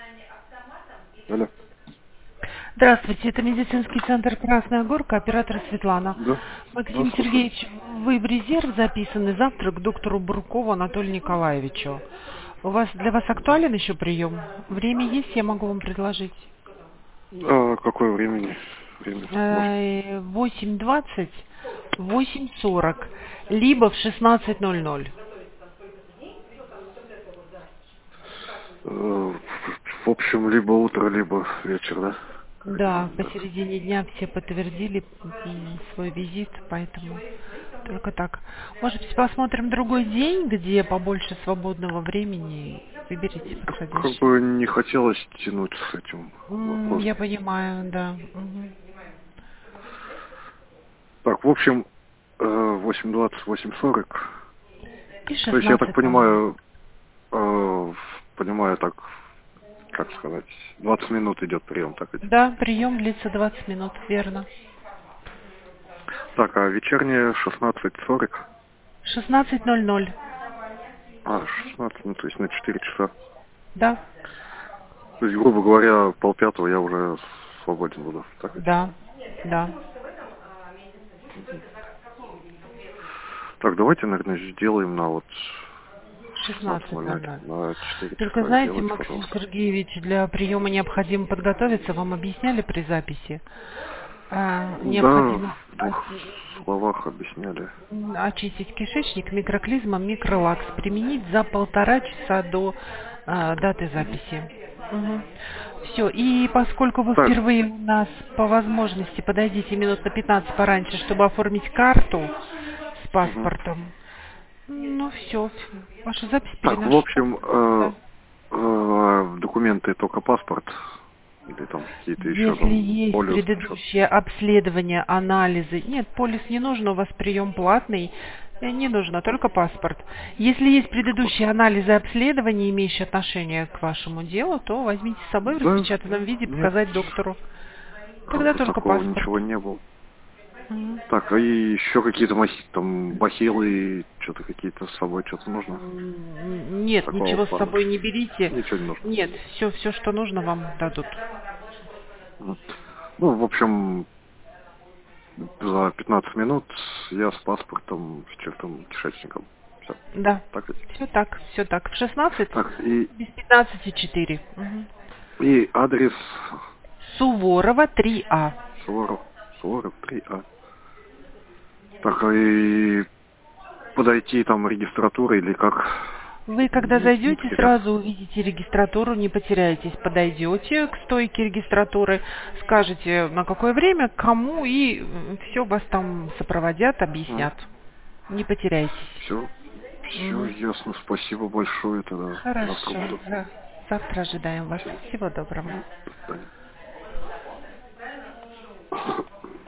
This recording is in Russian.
Алло. Здравствуйте, это медицинский центр «Красная Горка», оператор Светлана. Да. Да, Максим слушаю. Сергеевич, вы в резерв записаны завтра к доктору Буркову Анатолию Николаевичу. Для вас актуален еще прием? Время есть, я могу вам предложить. А какое время можно? 8:20, 8:40, либо в 16:00. В общем, либо утро, либо вечер, да? Да, Да. посередине дня все подтвердили свой визит, поэтому только так. Может быть, посмотрим другой день, где побольше свободного времени, выберите Как подходящий. бы не хотелось тянуть с этим Я вопросом. понимаю, да. Мгм. Так, в общем, 8:20, 8:40. И То есть, я так 16:00. понимаю так, как сказать, 20 минут идет прием, так ведь? Да, прием длится 20 минут, верно. Так, а вечерняя 16:40? 16:00. 16, ну, то есть на 4 часа. Да, То есть, грубо говоря, 4:30 я уже свободен буду, так ведь? да, да. Так, давайте, наверное, сделаем на вот 16:00. 16:00. На 4 Только часа знаете, сделайте, Максим пожалуйста. Сергеевич, для приема необходимо подготовиться. Вам объясняли при записи? Да, Необходимо в двух словах объясняли. очистить кишечник микроклизмом микролакс, применить за 1,5 часа до даты записи. Все. И поскольку вы Так, впервые у нас, по возможности, подойдите минут на 15 пораньше, чтобы оформить карту с мгм. паспортом. Ну все, ваша запись Так, в переношу. общем, Да. документы только паспорт или там какие-то еще Если там есть полис, что-то. предыдущее обследование, анализы, нет, полис не нужно, у вас прием платный, не нужно, только паспорт. Если есть Только предыдущие паспорт. анализы обследования, имеющие отношение к вашему делу, то возьмите с собой в Да, распечатанном виде, нет, показать доктору. как Тогда бы только такого паспорт. ничего не было. Мгм. Так, а и еще какие-то там бахилы, что-то какие-то с собой, что-то нужно? Нет, Такого ничего с плана. собой не берите. Ничего не нужно. Нет, все, что нужно, вам дадут. Мгм. Ну, в общем, за 15 минут я с паспортом, с чертом кишечником. Все. Да, Так ведь? все так, все так. В 16, Так, и, без 15:04. и адрес Суворова 3А. Суворов, Суворов 3А. Так, и подойти там регистратура или как? Вы, когда Не зайдете, потеряться. сразу увидите регистратуру, не потеряйтесь. Подойдете к стойке регистратуры, скажете, на какое время, кому, и все вас там сопроводят, объяснят. Не потеряйтесь. Все, все Мгм. ясно. Спасибо большое тогда. Завтра Хорошо. буду. Да. Завтра ожидаем вас. Все. Всего доброго. До свидания.